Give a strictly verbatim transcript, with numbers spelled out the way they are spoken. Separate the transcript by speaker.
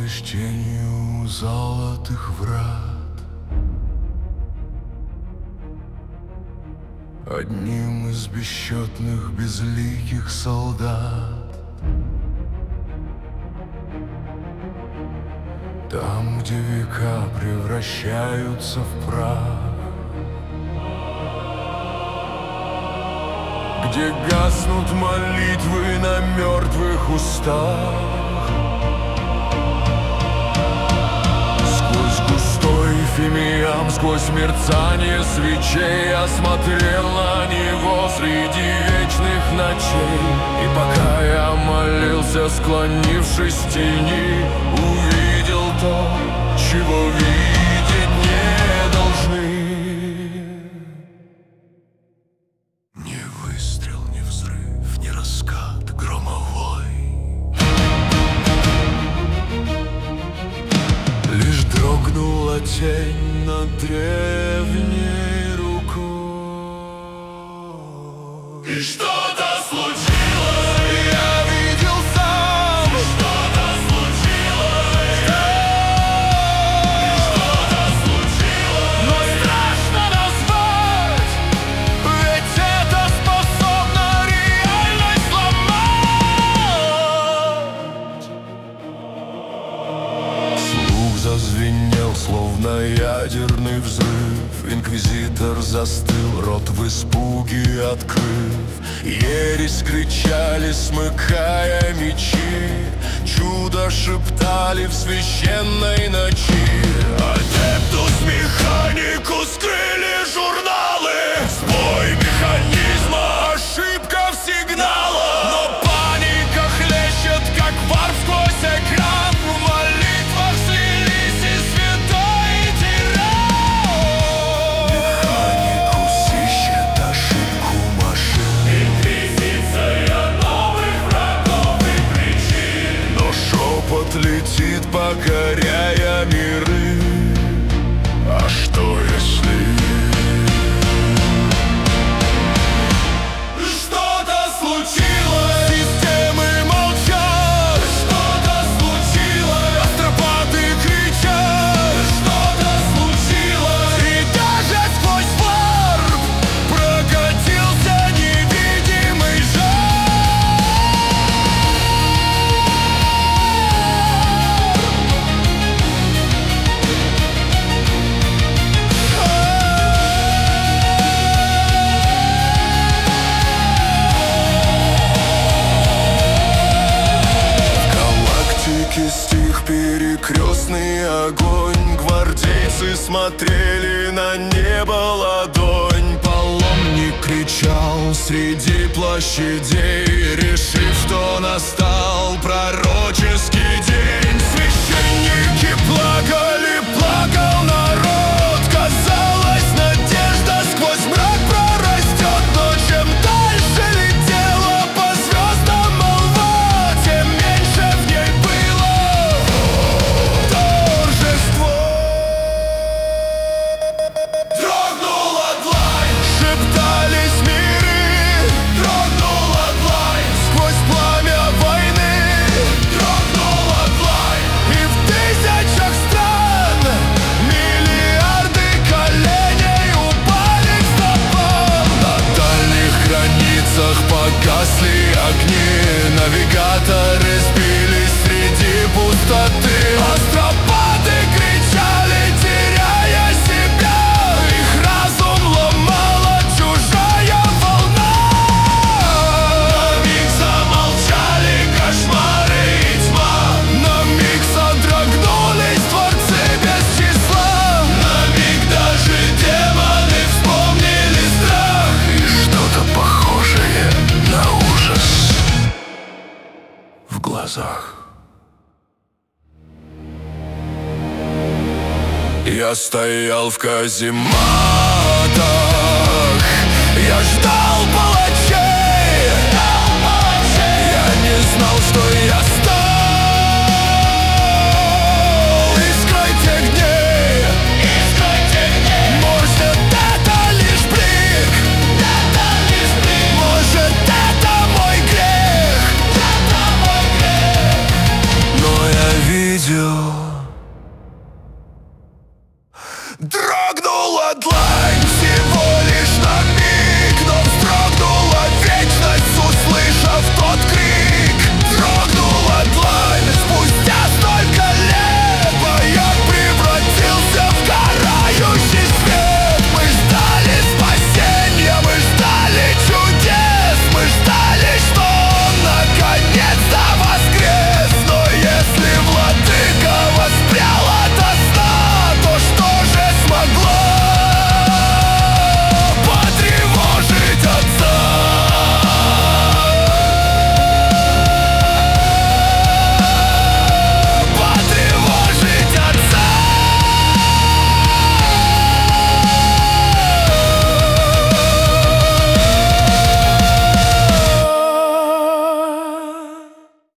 Speaker 1: лишь тенью золотых врат, одним из бесчетных безликих солдат. Там, где века превращаются в прах, где гаснут молитвы на мертвых устах, сквозь густой фимиам, сквозь мерцание свечей я смотрел на него среди вечных ночей. И пока я молился, склонившись в тени, увидел то, чего видеть не должны. Ни выстрел, ни взрыв, ни раскат громовой, лишь дрогнула тень над древней рукой. И что-то случилось. Я видел сам. И что-то случилось. И что-то случилось. Но страшно назвать, ведь это способно реальность сломать. Слух зазвенел, словно ядерный взрыв. Инквизитор застыл, рот в испуге открыв. Ересь кричали, смыкая мечи, чудо шептали в священной ночи. Адептус механикус скрыли журналы. Сбой механизма, ошибка в сигналах. Но паника хлещет, как варп сквозь экран. В молитвах слились и святой, и тиран. Механикус ищет ошибку машин. Инквизиция новых врагов и причин. Но шепот летит, покоряя миры. А что если что-то случилось? Системы молчат. Что-то случилось. Астропаты кричат. Что-то случилось. И даже сквозь варп прокатился невидимый жар. Стих перекрестный огонь. Гвардейцы смотрели на небо ладонь. Паломник кричал среди площадей, решив, что настал пророческий день. Священники плакали, плакал народ. Казалось, надежда сквозь мрак прорастет. Но чем дальше летела по звездам молва, тем меньше в ней было торжество. Дрогнула длань, шептались миры. Дрогнула длань, сквозь пламя войны. Дрогнула длань, и в тысячах стран миллиарды коленей упали к стопам. На дальних границах погасли огни. Навигаторы сбились среди пустоты. Астропаты кричали, теряя себя. Их разум ломала чужая волна. На миг замолчали кошмары и тьма. На миг содрогнулись творцы без числа. На миг даже демоны вспомнили страх. И что-то похожее на ужас в глазах. Я стоял в казематах, я ждал полночи.